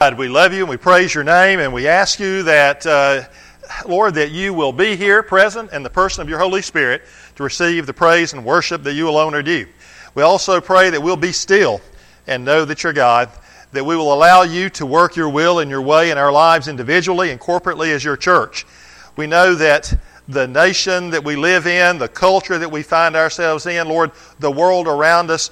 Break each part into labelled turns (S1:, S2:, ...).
S1: We love you and we praise your name, and we ask you that, Lord, that you will be here present in the person of your Holy Spirit to receive the praise and worship that you alone are due. We also pray that we'll be still and know that you're God, that we will allow you to work your will and your way in our lives individually and corporately as your church. We know that the nation that we live in, the culture that we find ourselves in, Lord, the world around us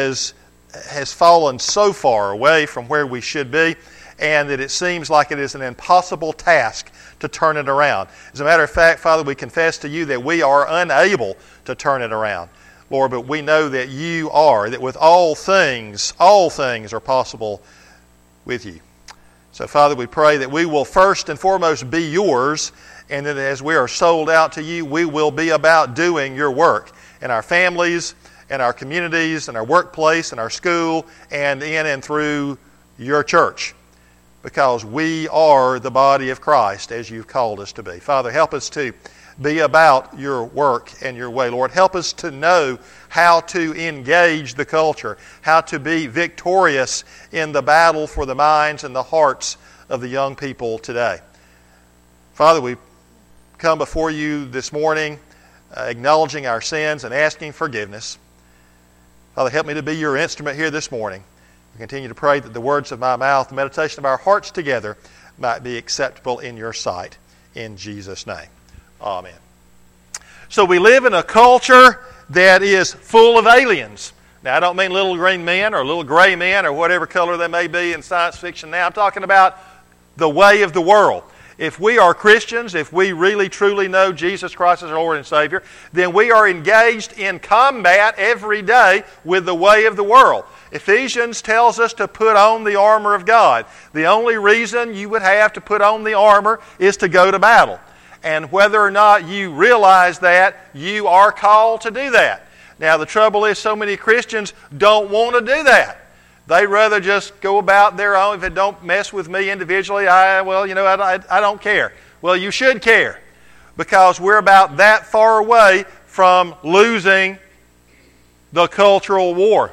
S1: has fallen so far away from where we should be, and that it seems like it is an impossible task to turn it around. As a matter of fact, Father, we confess to you that we are unable to turn it around. Lord, but we know that you are, that with all things are possible with you. So, Father, we pray that we will first and foremost be yours, and that as we are sold out to you, we will be about doing your work in our families, in our communities, in our workplace, in our school, and in and through your church. Because we are the body of Christ as you've called us to be. Father, help us to be about your work and your way. Lord, help us to know how to engage the culture, how to be victorious in the battle for the minds and the hearts of the young people today. Father, we come before you this morning acknowledging our sins and asking forgiveness. Father, help me to be your instrument here this morning. We continue to pray that the words of my mouth, the meditation of our hearts together might be acceptable in your sight. In Jesus' name. Amen. So we live in a culture that is full of aliens. Now, I don't mean little green men or little gray men or whatever color they may be in science fiction now. I'm talking about the way of the world. If we are Christians, if we really truly know Jesus Christ as our Lord and Savior, then we are engaged in combat every day with the way of the world. Ephesians tells us to put on the armor of God. The only reason you would have to put on the armor is to go to battle. And whether or not you realize that, you are called to do that. Now, the trouble is so many Christians don't want to do that. They rather just go about their own. If it don't mess with me individually, I don't care. Well, you should care, because we're about that far away from losing the cultural war.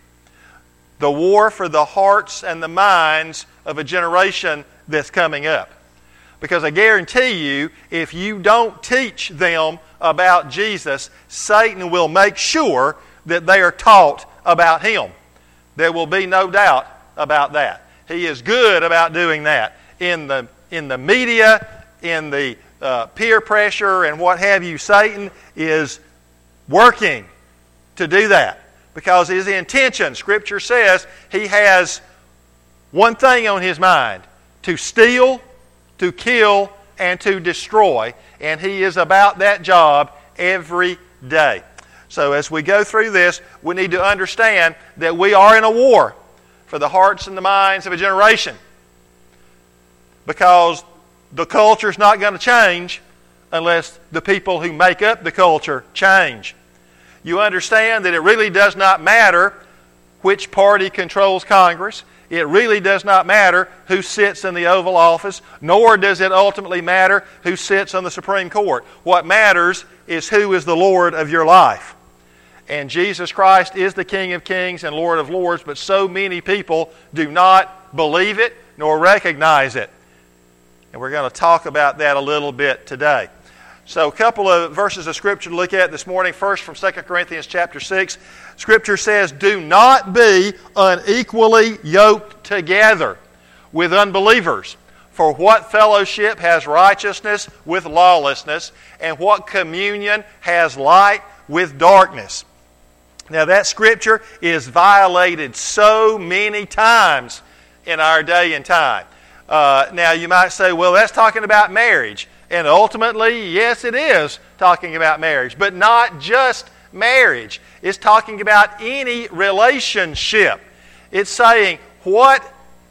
S1: The war for the hearts and the minds of a generation that's coming up. Because I guarantee you, if you don't teach them about Jesus, Satan will make sure that they are taught about him. There will be no doubt about that. He is good about doing that. In the media, in the peer pressure and what have you, Satan is working to do that. Because his intention, Scripture says, he has one thing on his mind: to steal, to kill, and to destroy. And he is about that job every day. So as we go through this, we need to understand that we are in a war for the hearts and the minds of a generation. Because the culture is not going to change unless the people who make up the culture change. You understand that it really does not matter which party controls Congress. It really does not matter who sits in the Oval Office, nor does it ultimately matter who sits on the Supreme Court. What matters is who is the Lord of your life. And Jesus Christ is the King of Kings and Lord of Lords, but so many people do not believe it nor recognize it. And we're going to talk about that a little bit today. So a couple of verses of Scripture to look at this morning. First, from 2 Corinthians chapter 6. Scripture says, "Do not be unequally yoked together with unbelievers. For what fellowship has righteousness with lawlessness? And what communion has light with darkness?" Now that Scripture is violated so many times in our day and time. Now you might say, well, that's talking about marriage. And ultimately, yes, it is talking about marriage. But not just marriage. It's talking about any relationship. It's saying, what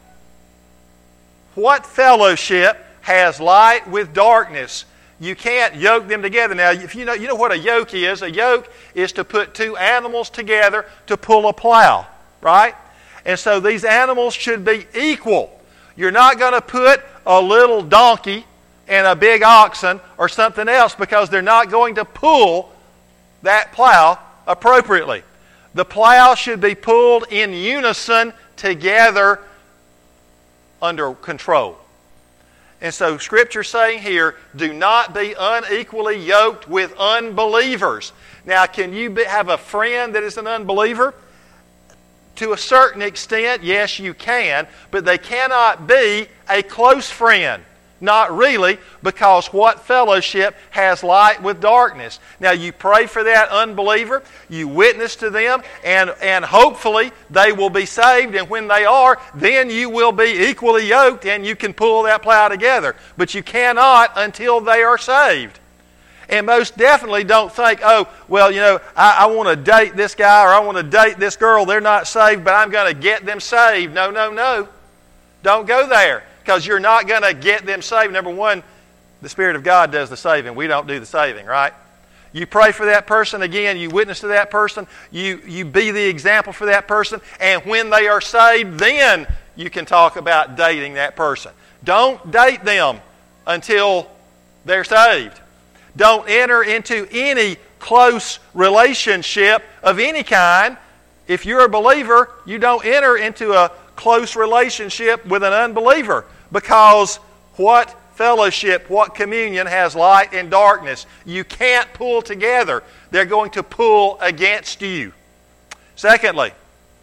S1: fellowship has light with darkness? You can't yoke them together. Now, if you know what a yoke is. A yoke is to put two animals together to pull a plow, right? And so these animals should be equal. You're not going to put a little donkey and a big oxen or something else, because they're not going to pull that plow appropriately. The plow should be pulled in unison together under control. And so Scripture's saying here, do not be unequally yoked with unbelievers. Now, can you have a friend that is an unbeliever? To a certain extent, yes, you can, but they cannot be a close friend. Not really, because what fellowship has light with darkness? Now, you pray for that unbeliever, you witness to them, and hopefully they will be saved, and when they are, then you will be equally yoked and you can pull that plow together. But you cannot until they are saved. And most definitely don't think, oh, well, I want to date this guy or I want to date this girl. They're not saved, but I'm going to get them saved. No. Don't go there, because you're not going to get them saved. Number one, the Spirit of God does the saving. We don't do the saving, right? You pray for that person again. You witness to that person. You be the example for that person. And when they are saved, then you can talk about dating that person. Don't date them until they're saved. Don't enter into any close relationship of any kind. If you're a believer, you don't enter into a close relationship with an unbeliever, because what fellowship, what communion has light and darkness? You can't pull together. They're going to pull against you. Secondly,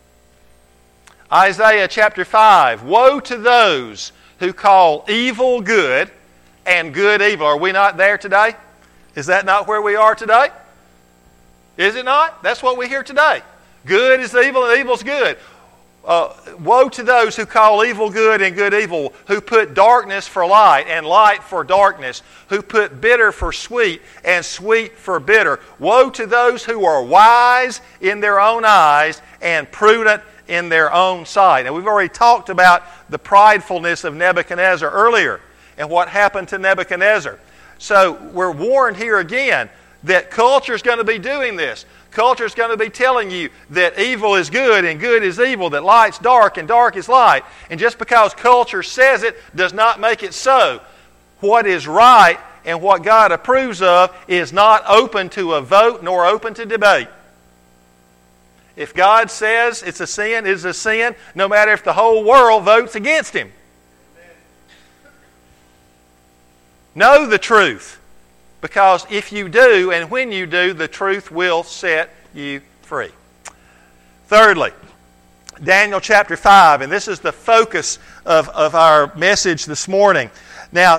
S1: Isaiah chapter 5. Woe to those who call evil good and good evil. Are we not there today? Is that not where we are today? Is it not? That's what we hear today. Good is evil and evil is good. Woe to those who call evil good and good evil, who put darkness for light and light for darkness, who put bitter for sweet and sweet for bitter. Woe to those who are wise in their own eyes and prudent in their own sight. And we've already talked about the pridefulness of Nebuchadnezzar earlier and what happened to Nebuchadnezzar. So we're warned here again that culture is going to be doing this. Culture is going to be telling you that evil is good and good is evil, that light's dark and dark is light. And just because culture says it does not make it so. What is right and what God approves of is not open to a vote nor open to debate. If God says it's a sin, it's a sin, no matter if the whole world votes against Him. Know the truth, because if you do, and when you do, the truth will set you free. Thirdly, Daniel chapter 5, and this is the focus of our message this morning. Now,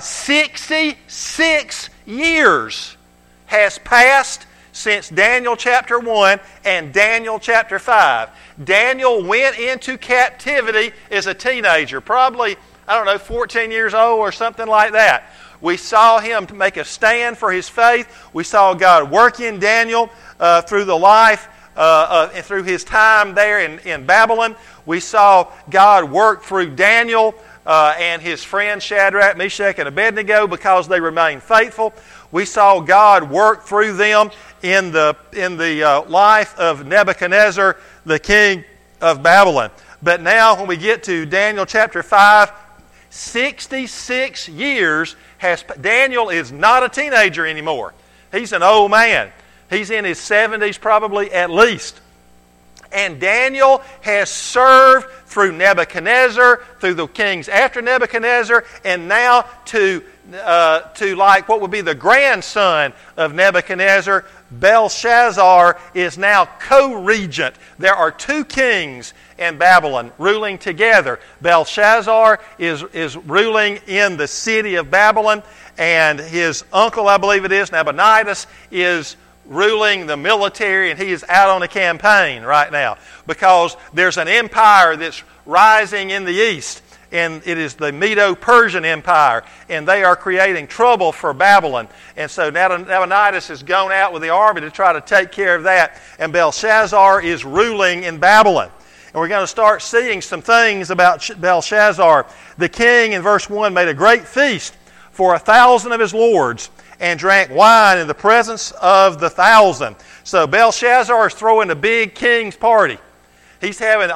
S1: 66 years has passed since Daniel chapter 1 and Daniel chapter 5. Daniel went into captivity as a teenager, probably, 14 years old or something like that. We saw him make a stand for his faith. We saw God work in Daniel through the life and through his time there in Babylon. We saw God work through Daniel and his friends Shadrach, Meshach, and Abednego because they remained faithful. We saw God work through them in the life of Nebuchadnezzar, the king of Babylon. But now when we get to Daniel chapter 5, 66 years Daniel is not a teenager anymore. He's an old man. He's in his 70s probably at least. And Daniel has served through Nebuchadnezzar, through the kings after Nebuchadnezzar, and now to like what would be the grandson of Nebuchadnezzar, Belshazzar, is now co-regent. There are two kings in Babylon ruling together. Belshazzar is ruling in the city of Babylon, and his uncle, I believe it is, Nabonidus, is ruling the military, and he is out on a campaign right now because there's an empire that's rising in the east, and it is the Medo-Persian Empire, and they are creating trouble for Babylon. And so Nabonidus has gone out with the army to try to take care of that, and Belshazzar is ruling in Babylon. And we're going to start seeing some things about Belshazzar. The king, in verse 1, made a great feast for 1,000 of his lords, and drank wine in the presence of the 1,000. So Belshazzar is throwing a big king's party. He's having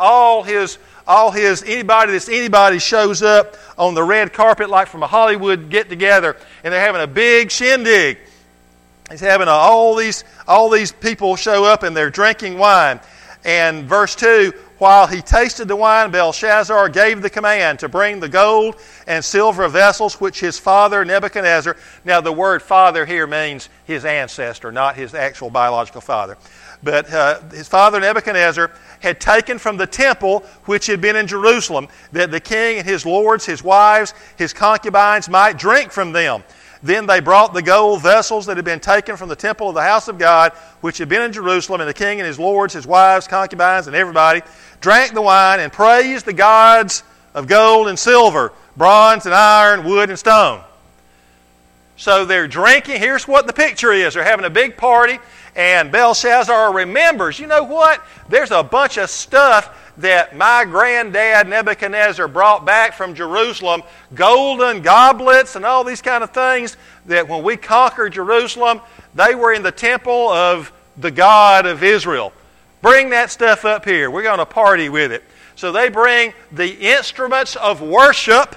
S1: anybody shows up on the red carpet like from a Hollywood get together, and they're having a big shindig. He's having all these people show up and they're drinking wine. And verse 2, while he tasted the wine, Belshazzar gave the command to bring the gold and silver vessels which his father Nebuchadnezzar. Now the word father here means his ancestor, not his actual biological father. But his father Nebuchadnezzar had taken from the temple which had been in Jerusalem, that the king and his lords, his wives, his concubines might drink from them. Then they brought the gold vessels that had been taken from the temple of the house of God, which had been in Jerusalem, and the king and his lords, his wives, concubines, and everybody drank the wine and praised the gods of gold and silver, bronze and iron, wood and stone. So they're drinking. Here's what the picture is. They're having a big party, and Belshazzar remembers, you know what? There's a bunch of stuff that my granddad Nebuchadnezzar brought back from Jerusalem, golden goblets and all these kind of things that when we conquered Jerusalem, they were in the temple of the God of Israel. Bring that stuff up here. We're going to party with it. So they bring the instruments of worship,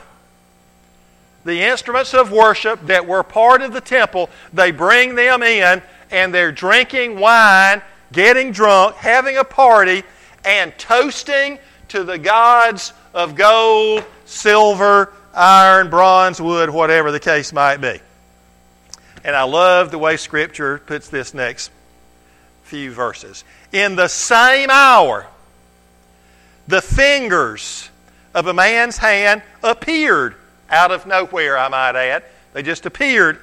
S1: that were part of the temple. They bring them in, and they're drinking wine, getting drunk, having a party, and toasting to the gods of gold, silver, iron, bronze, wood, whatever the case might be. And I love the way Scripture puts this next few verses. In the same hour, the fingers of a man's hand appeared out of nowhere, I might add. They just appeared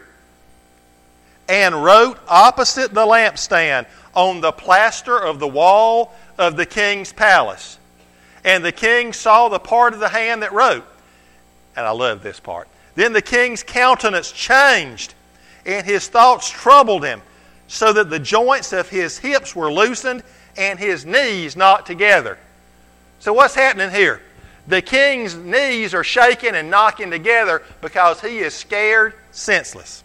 S1: and wrote opposite the lampstand on the plaster of the wall of the king's palace. And the king saw the part of the hand that wrote. And I love this part. Then the king's countenance changed, and his thoughts troubled him, so that the joints of his hips were loosened and his knees knocked together. So what's happening here? The king's knees are shaking and knocking together because he is scared senseless.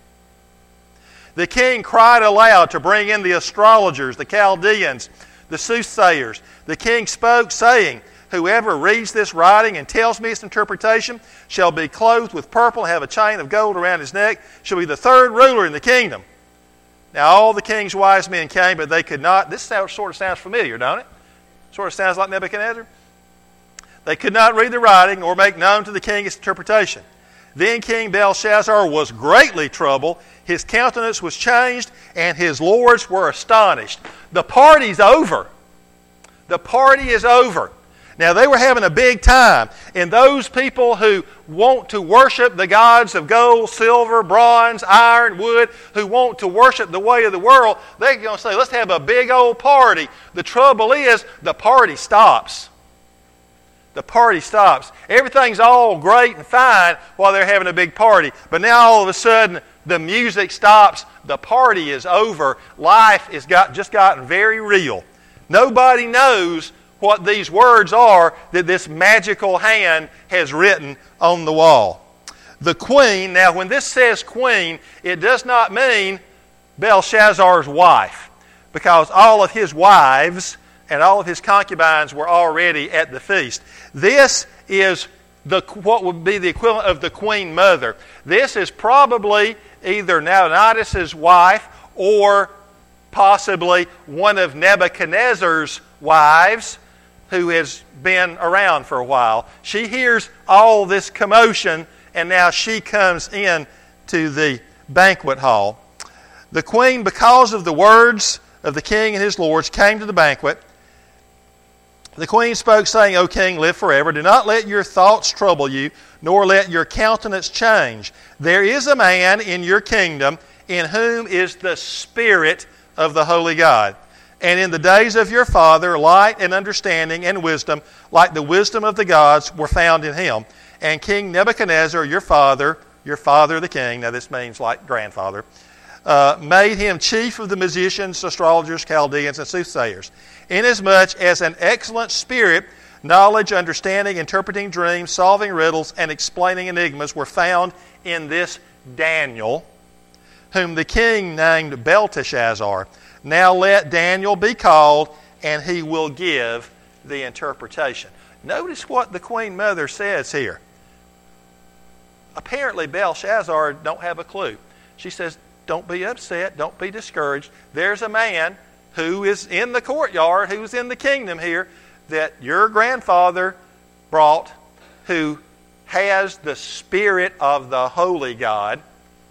S1: The king cried aloud to bring in the astrologers, the Chaldeans, the soothsayers. The king spoke, saying, whoever reads this writing and tells me its interpretation shall be clothed with purple and have a chain of gold around his neck, shall be the third ruler in the kingdom. Now all the king's wise men came, but they could not. This sort of sounds familiar, don't it? Sort of sounds like Nebuchadnezzar. They could not read the writing or make known to the king its interpretation. Then King Belshazzar was greatly troubled. His countenance was changed, and his lords were astonished. The party's over. The party is over. Now, they were having a big time, and those people who want to worship the gods of gold, silver, bronze, iron, wood, who want to worship the way of the world, they're going to say, let's have a big old party. The trouble is, the party stops. The party stops. Everything's all great and fine while they're having a big party, but now all of a sudden, the music stops. The party is over. Life has just gotten very real. Nobody knows what these words are that this magical hand has written on the wall. The queen, now when this says queen, it does not mean Belshazzar's wife, because all of his wives and all of his concubines were already at the feast. This is what would be the equivalent of the queen mother. This is probably either Nabonidus' wife or possibly one of Nebuchadnezzar's wives, who has been around for a while. She hears all this commotion, and now she comes in to the banquet hall. The queen, because of the words of the king and his lords, came to the banquet. The queen spoke, saying, O king, live forever. Do not let your thoughts trouble you, nor let your countenance change. There is a man in your kingdom in whom is the Spirit of the Holy God. And in the days of your father, light and understanding and wisdom, like the wisdom of the gods, were found in him. And King Nebuchadnezzar, your father the king, now this means like grandfather, made him chief of the musicians, astrologers, Chaldeans, and soothsayers, inasmuch as an excellent spirit, knowledge, understanding, interpreting dreams, solving riddles, and explaining enigmas were found in this Daniel, whom the king named Belteshazzar. Now let Daniel be called, and he will give the interpretation. Notice what the Queen Mother says here. Apparently Belshazzar don't have a clue. She says, don't be upset, don't be discouraged. There's a man who is in the courtyard, who's in the kingdom here, that your grandfather brought, who has the Spirit of the Holy God,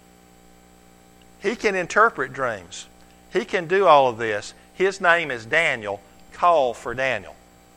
S1: he can interpret dreams. He can do all of this. His name is Daniel. Call for Daniel.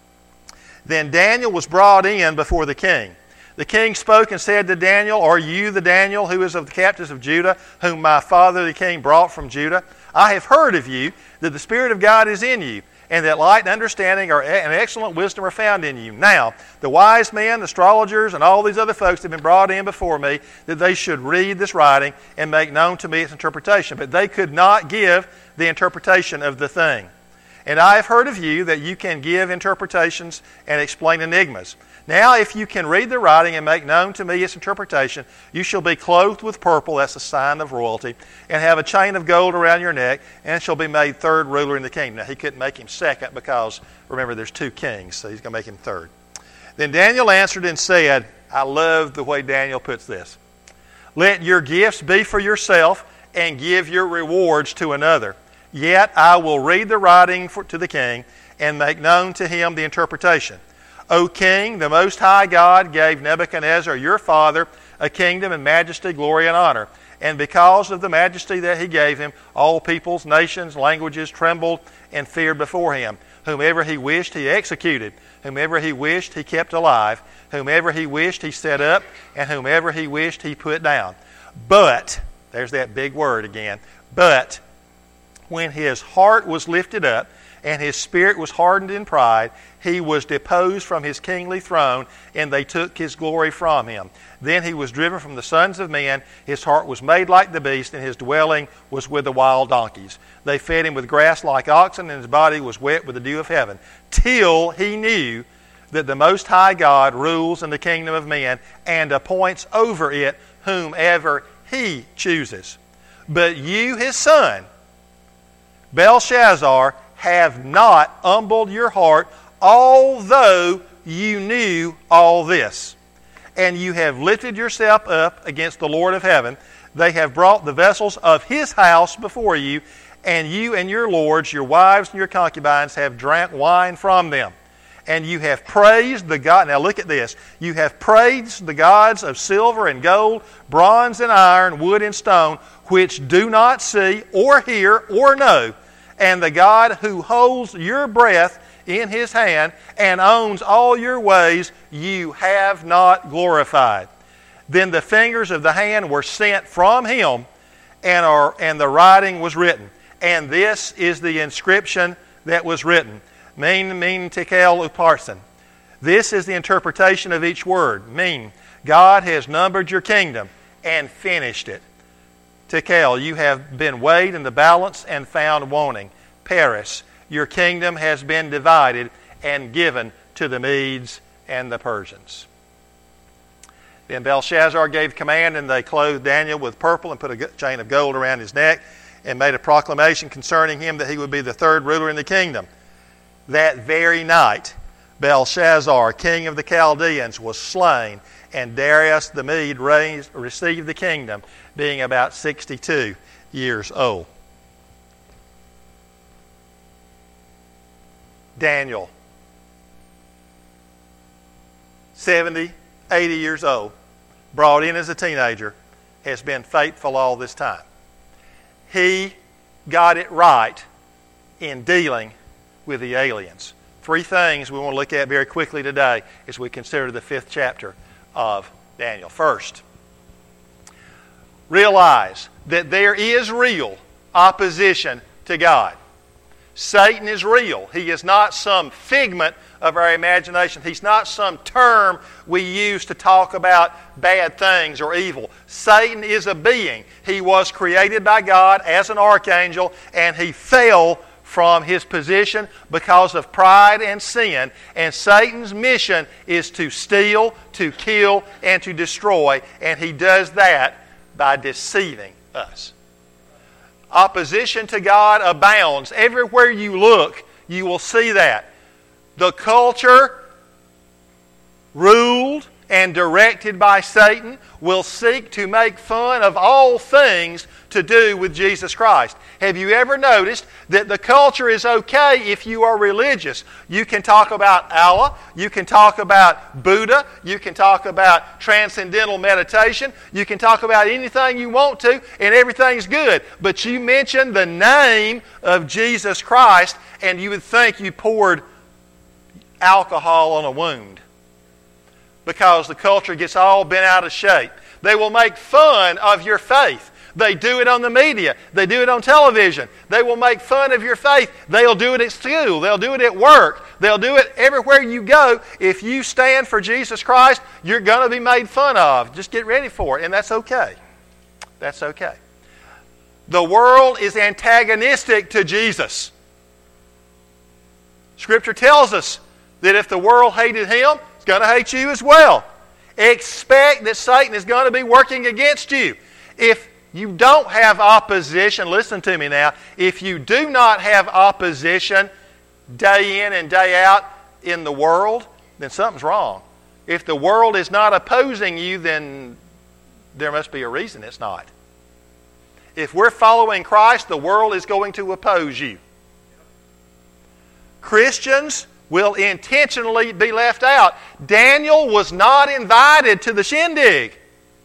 S1: Then Daniel was brought in before the king. The king spoke and said to Daniel, Are you the Daniel who is of the captives of Judah, whom my father the king brought from Judah? I have heard of you, that the Spirit of God is in you, and that light and understanding and excellent wisdom are found in you. Now, the wise men, the astrologers, and all these other folks have been brought in before me, that they should read this writing and make known to me its interpretation. But they could not give the interpretation of the thing. And I have heard of you that you can give interpretations and explain enigmas. Now, if you can read the writing and make known to me its interpretation, you shall be clothed with purple, that's a sign of royalty, and have a chain of gold around your neck, and shall be made third ruler in the kingdom. Now, he couldn't make him second because, remember, there's two kings, so he's going to make him third. Then Daniel answered and said, I love the way Daniel puts this, Let your gifts be for yourself, and give your rewards to another. Yet I will read the writing to the king, and make known to him the interpretation. O king, the Most High God gave Nebuchadnezzar your father a kingdom and majesty, glory, and honor. And because of the majesty that he gave him, all peoples, nations, languages trembled and feared before him. Whomever he wished, he executed. Whomever he wished, he kept alive. Whomever he wished, he set up. And whomever he wished, he put down. But, there's that big word again, but when his heart was lifted up, and his spirit was hardened in pride, he was deposed from his kingly throne, and they took his glory from him. Then he was driven from the sons of men, his heart was made like the beast, and his dwelling was with the wild donkeys. They fed him with grass like oxen, and his body was wet with the dew of heaven, till he knew that the Most High God rules in the kingdom of men, and appoints over it whomever he chooses. But you, his son, Belshazzar, have not humbled your heart, although you knew all this. And you have lifted yourself up against the Lord of heaven. They have brought the vessels of his house before you, and you and your lords, your wives and your concubines, have drank wine from them. And you have praised the God. Now look at this. You have praised the gods of silver and gold, bronze and iron, wood and stone, which do not see or hear or know. And the God who holds your breath in his hand and owns all your ways, you have not glorified. Then the fingers of the hand were sent from him, and the writing was written. And this is the inscription that was written. Min tekel uparsin. This is the interpretation of each word. Min, God has numbered your kingdom and finished it. Tekel, you have been weighed in the balance and found wanting. Paris, your kingdom has been divided and given to the Medes and the Persians. Then Belshazzar gave command, and they clothed Daniel with purple and put a chain of gold around his neck, and made a proclamation concerning him that he would be the third ruler in the kingdom. That very night, Belshazzar, king of the Chaldeans, was slain, and Darius the Mede received the kingdom, being about 62 years old. Daniel, 70, 80 years old, brought in as a teenager, has been faithful all this time. He got it right in dealing with the aliens. Three things we want to look at very quickly today as we consider the 5th chapter of Daniel. First, realize that there is real opposition to God. Satan is real. He is not some figment of our imagination. He's not some term we use to talk about bad things or evil. Satan is a being. He was created by God as an archangel, and he fell from his position because of pride and sin. And Satan's mission is to steal, to kill, and to destroy. And he does that by deceiving us. Opposition to God abounds. Everywhere you look, you will see that. The culture ruled and directed by Satan, will seek to make fun of all things to do with Jesus Christ. Have you ever noticed that the culture is okay if you are religious? You can talk about Allah, you can talk about Buddha, you can talk about transcendental meditation, you can talk about anything you want to, and everything's good. But you mention the name of Jesus Christ, and you would think you poured alcohol on a wound, because the culture gets all bent out of shape. They will make fun of your faith. They do it on the media. They do it on television. They will make fun of your faith. They'll do it at school. They'll do it at work. They'll do it everywhere you go. If you stand for Jesus Christ, you're going to be made fun of. Just get ready for it, and that's okay. That's okay. The world is antagonistic to Jesus. Scripture tells us that if the world hated Him, it's going to hate you as well. Expect that Satan is going to be working against you. If you don't have opposition, listen to me now, if you do not have opposition day in and day out in the world, then something's wrong. If the world is not opposing you, then there must be a reason it's not. If we're following Christ, the world is going to oppose you. Christians will intentionally be left out. Daniel was not invited to the shindig.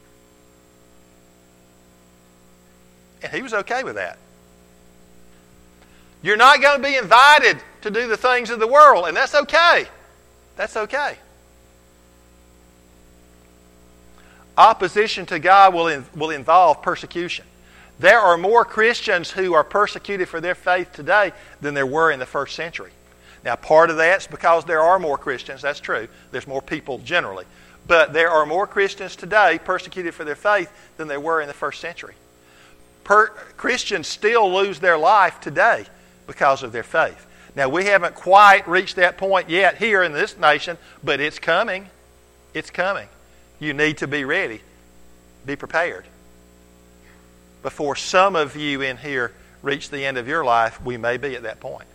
S1: And he was okay with that. You're not going to be invited to do the things of the world, and that's okay. That's okay. Opposition to God will involve persecution. There are more Christians who are persecuted for their faith today than there were in the first century. Now, part of that's because there are more Christians. That's true. There's more people generally. But there are more Christians today persecuted for their faith than there were in the first century. Christians still lose their life today because of their faith. Now, we haven't quite reached that point yet here in this nation, but it's coming. It's coming. You need to be ready. Be prepared. Before some of you in here reach the end of your life, we may be at that point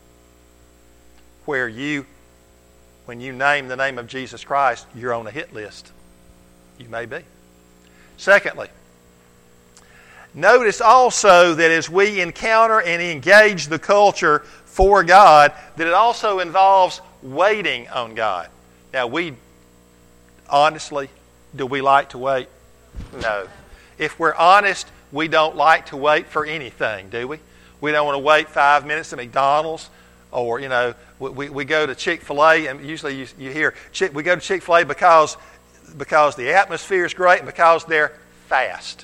S1: where when you name the name of Jesus Christ, you're on a hit list. You may be. Secondly, notice also that as we encounter and engage the culture for God, that it also involves waiting on God. Now, honestly, do we like to wait? No. If we're honest, we don't like to wait for anything, do we? We don't want to wait 5 minutes at McDonald's, or, we go to Chick-fil-A, and usually you hear, we go to Chick-fil-A because the atmosphere is great and because they're fast.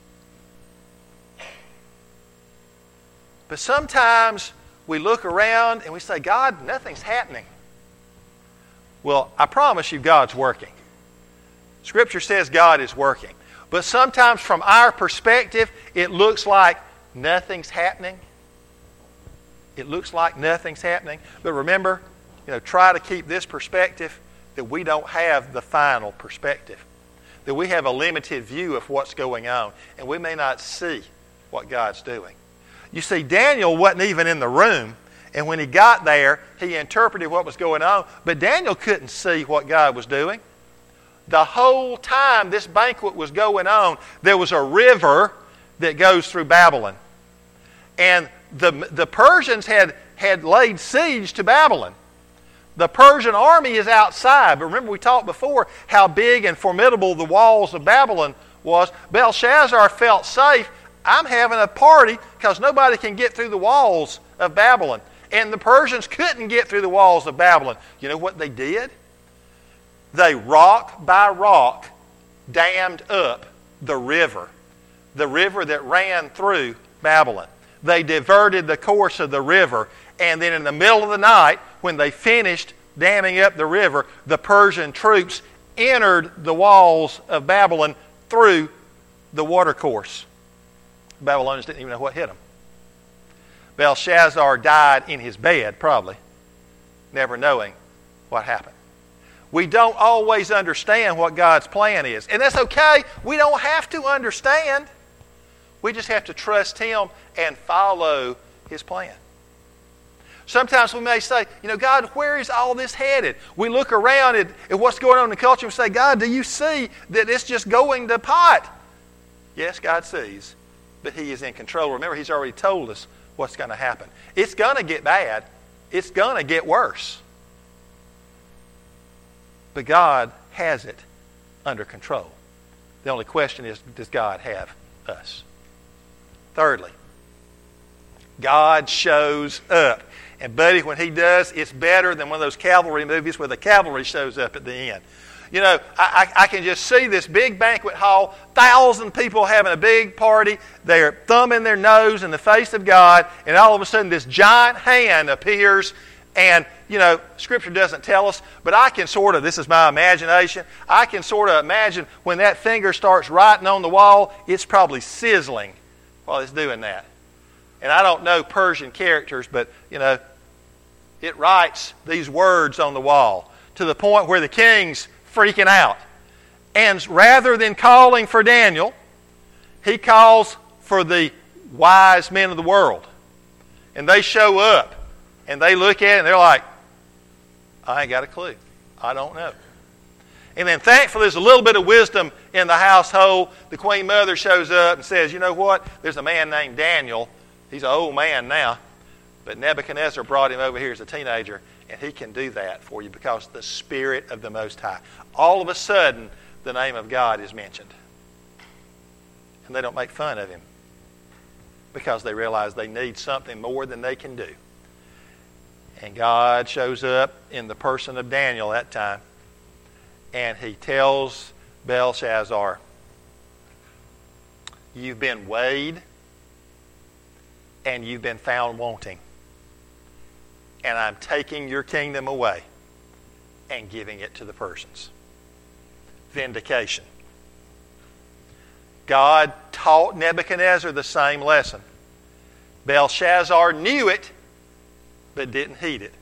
S1: But sometimes we look around and we say, God, nothing's happening. Well, I promise you God's working. Scripture says God is working. But sometimes from our perspective, it looks like nothing's happening. It looks like nothing's happening. But remember, try to keep this perspective that we don't have the final perspective. That we have a limited view of what's going on. And we may not see what God's doing. You see, Daniel wasn't even in the room. And when he got there, he interpreted what was going on. But Daniel couldn't see what God was doing. The whole time this banquet was going on, there was a river that goes through Babylon. And the Persians had laid siege to Babylon. The Persian army is outside. But remember, we talked before how big and formidable the walls of Babylon was. Belshazzar felt safe. I'm having a party because nobody can get through the walls of Babylon. And the Persians couldn't get through the walls of Babylon. You know what they did? They, rock by rock, dammed up the river that ran through Babylon. They diverted the course of the river, and then in the middle of the night, when they finished damming up the river, the Persian troops entered the walls of Babylon through the watercourse. Babylonians didn't even know what hit them. Belshazzar died in his bed, probably, never knowing what happened. We don't always understand what God's plan is. And that's okay. We don't have to understand. We just have to trust Him and follow His plan. Sometimes we may say, God, where is all this headed? We look around at what's going on in the culture and say, God, do you see that it's just going to pot? Yes, God sees, but He is in control. Remember, He's already told us what's going to happen. It's going to get bad. It's going to get worse. But God has it under control. The only question is, does God have us? Thirdly, God shows up. And buddy, when He does, it's better than one of those cavalry movies where the cavalry shows up at the end. I can just see this big banquet hall, 1,000 people having a big party. They're thumbing their nose in the face of God, and all of a sudden this giant hand appears. And, Scripture doesn't tell us, but I can this is my imagination, I can imagine when that finger starts writing on the wall, it's probably sizzling while it's doing that. And I don't know Persian characters, but, it writes these words on the wall to the point where the king's freaking out. And rather than calling for Daniel, he calls for the wise men of the world. And they show up. And they look at it and they're like, I ain't got a clue. I don't know. And then thankfully there's a little bit of wisdom in the household. The Queen Mother shows up and says, you know what? There's a man named Daniel. He's an old man now. But Nebuchadnezzar brought him over here as a teenager. And he can do that for you because the Spirit of the Most High. All of a sudden, the name of God is mentioned. And they don't make fun of him because they realize they need something more than they can do. And God shows up in the person of Daniel that time. And He tells Belshazzar, you've been weighed and you've been found wanting. And I'm taking your kingdom away and giving it to the Persians. Vindication. God taught Nebuchadnezzar the same lesson. Belshazzar knew it, but didn't heed it.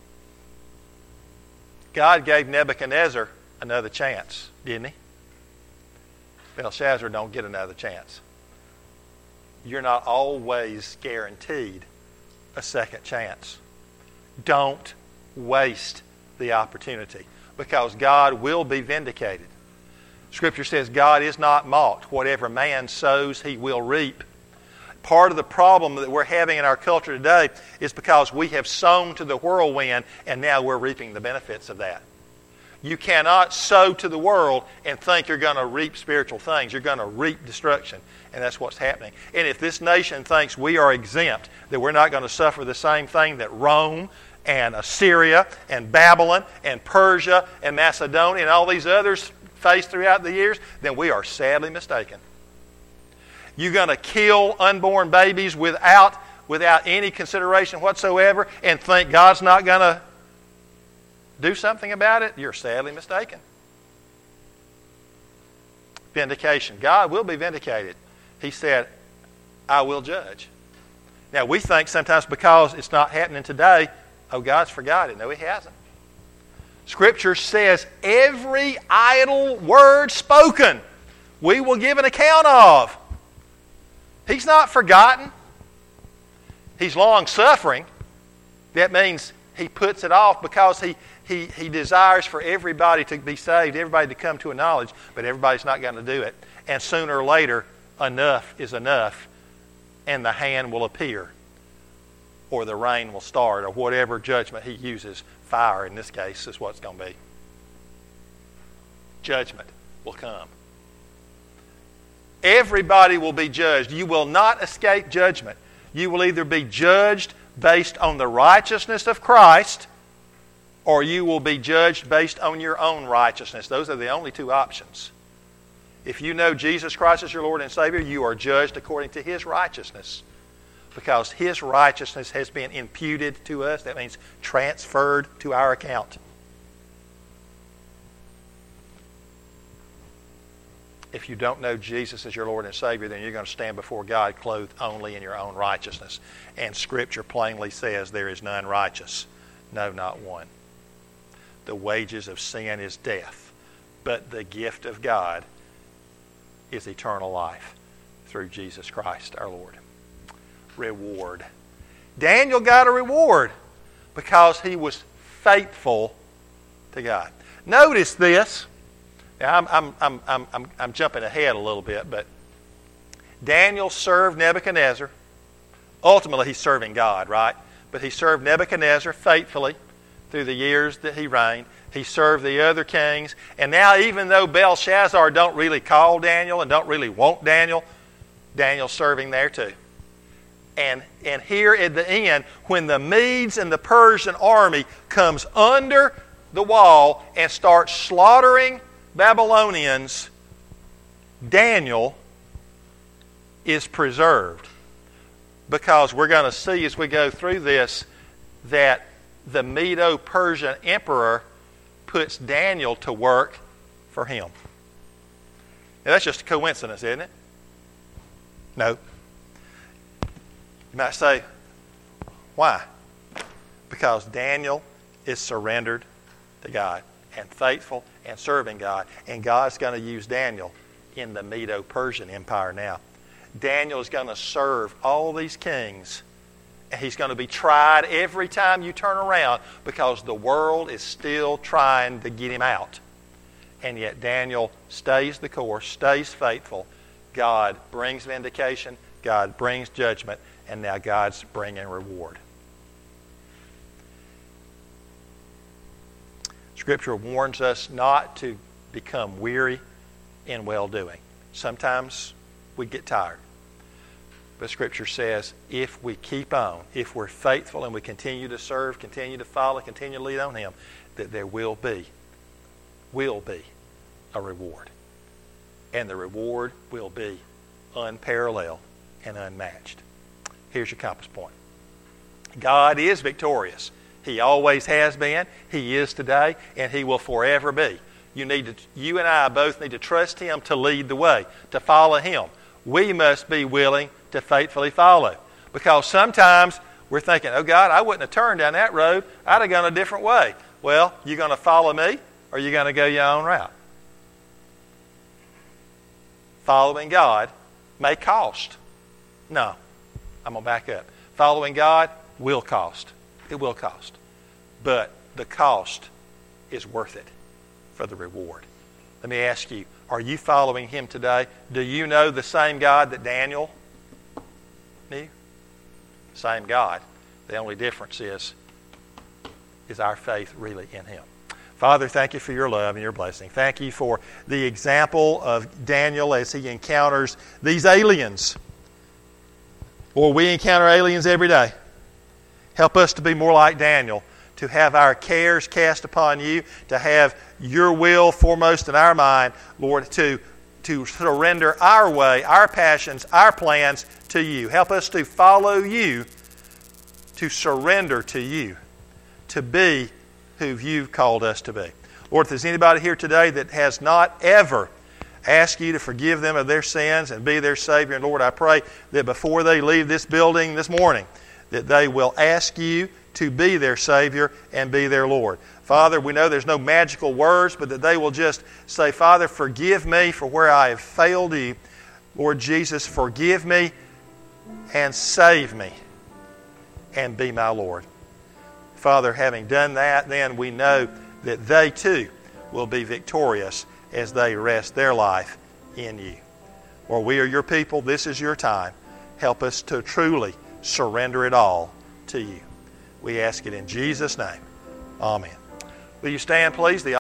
S1: God gave Nebuchadnezzar another chance, didn't He? Belshazzar don't get another chance. You're not always guaranteed a second chance. Don't waste the opportunity because God will be vindicated. Scripture says God is not mocked. Whatever man sows, he will reap. Part of the problem that we're having in our culture today is because we have sown to the whirlwind and now we're reaping the benefits of that. You cannot sow to the world and think you're going to reap spiritual things. You're going to reap destruction. And that's what's happening. And if this nation thinks we are exempt, that we're not going to suffer the same thing that Rome and Assyria and Babylon and Persia and Macedonia and all these others faced throughout the years, then we are sadly mistaken. You're going to kill unborn babies without any consideration whatsoever and think God's not going to do something about it? You're sadly mistaken. Vindication. God will be vindicated. He said, I will judge. Now, we think sometimes because it's not happening today, oh, God's forgot it. No, He hasn't. Scripture says every idle word spoken we will give an account of. He's not forgotten. He's long-suffering. That means He puts it off because He desires for everybody to be saved, everybody to come to a knowledge, but everybody's not going to do it. And sooner or later, enough is enough, and the hand will appear, or the rain will start, or whatever judgment He uses. Fire, in this case, is what it's going to be. Judgment will come. Everybody will be judged. You will not escape judgment. You will either be judged based on the righteousness of Christ, or you will be judged based on your own righteousness. Those are the only two options. If you know Jesus Christ as your Lord and Savior, you are judged according to His righteousness, because His righteousness has been imputed to us. That means transferred to our account. If you don't know Jesus as your Lord and Savior, then you're going to stand before God clothed only in your own righteousness. And Scripture plainly says there is none righteous. No, not one. The wages of sin is death, but the gift of God is eternal life through Jesus Christ our Lord. Reward. Daniel got a reward because he was faithful to God. Notice this. Now, I'm jumping ahead a little bit, but Daniel served Nebuchadnezzar. Ultimately, he's serving God, right? But he served Nebuchadnezzar faithfully through the years that he reigned. He served the other kings. And now, even though Belshazzar don't really call Daniel and don't really want Daniel, Daniel's serving there too. And here at the end, when the Medes and the Persian army comes under the wall and starts slaughtering Babylonians, Daniel is preserved. Because we're going to see as we go through this that the Medo-Persian emperor puts Daniel to work for him. Now, that's just a coincidence, isn't it? No. You might say, why? Because Daniel is surrendered to God and faithful and serving God. And God's going to use Daniel in the Medo-Persian Empire now. Daniel is going to serve all these kings. And he's going to be tried every time you turn around because the world is still trying to get him out. And yet Daniel stays the course, stays faithful. God brings vindication. God brings judgment. And now God's bringing reward. Scripture warns us not to become weary in well-doing. Sometimes we get tired. But Scripture says if we keep on, if we're faithful and we continue to serve, continue to follow, continue to lead on Him, that there will be a reward. And the reward will be unparalleled and unmatched. Here's your compass point. God is victorious. He always has been, He is today, and He will forever be. You and I both need to trust Him to lead the way, to follow Him. We must be willing to faithfully follow. Because sometimes we're thinking, oh God, I wouldn't have turned down that road. I'd have gone a different way. Well, you going to follow me or are you going to go your own route? Following God may cost. No, I'm going to back up. Following God will cost. It will cost. But the cost is worth it for the reward. Let me ask you, are you following Him today? Do you know the same God that Daniel knew? Same God. The only difference is our faith really in Him? Father, thank you for your love and your blessing. Thank you for the example of Daniel as he encounters these aliens. Lord, we encounter aliens every day. Help us to be more like Daniel, to have our cares cast upon you, to have your will foremost in our mind, Lord, to surrender our way, our passions, our plans to you. Help us to follow you, to surrender to you, to be who you've called us to be. Lord, if there's anybody here today that has not ever asked you to forgive them of their sins and be their Savior, and Lord, I pray that before they leave this building this morning, that they will ask you to be their Savior and be their Lord. Father, we know there's no magical words, but that they will just say, Father, forgive me for where I have failed you. Lord Jesus, forgive me and save me and be my Lord. Father, having done that, then we know that they too will be victorious as they rest their life in you. Lord, we are your people. This is your time. Help us to truly surrender it all to you. We ask it in Jesus' name. Amen. Will you stand, please?